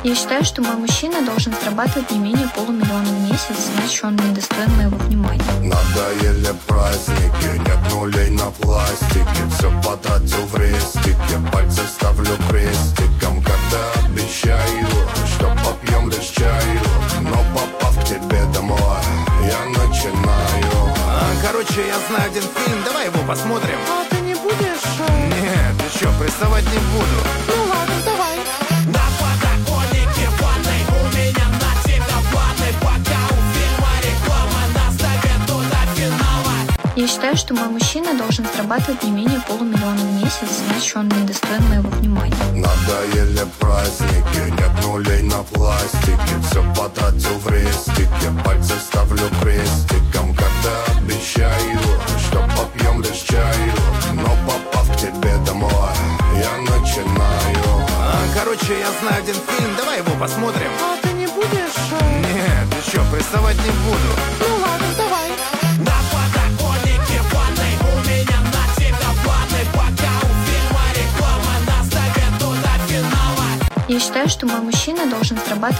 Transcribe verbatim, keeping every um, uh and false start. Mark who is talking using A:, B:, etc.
A: Я считаю, что мой мужчина должен зарабатывать не менее полумиллиона в месяц, иначе он недостоин моего внимания.
B: Надоели праздники, нет нулей на пластике. Все потратил в рестике, пальцы ставлю крестиком. Когда обещаю, что попьем лишь чаю, но попав к тебе домой, я начинаю.
C: а, Короче, я знаю один фильм, давай его посмотрим.
D: А ты не будешь?
C: Нет, ты что, приставать не буду.
D: Ну ладно, давай.
E: На подоконнике ванной у меня на тебя планы. Пока у фильма реклама наставит туда финала.
A: Я считаю, что мой мужчина должен зарабатывать не менее полумиллиона в месяц, иначе он недостоин моего внимания.
B: Надоели праздники, нет нулей на пластике. Все потратил в рестике, пальцы ставлю крестиком. Когда обещаю, что попьем лишь чаю, но попав к тебе домой, я начинаю.
C: а, Короче, я знаю один фильм, давай его посмотрим.
D: А ты не будешь?
C: Нет, ты что, приставать не буду.
D: Ну ладно, давай.
E: На подоконнике ванной у меня на тебя планы. Пока у фильма реклама наставит туда финала.
A: Я считаю, что мой мужчина должен зарабатывать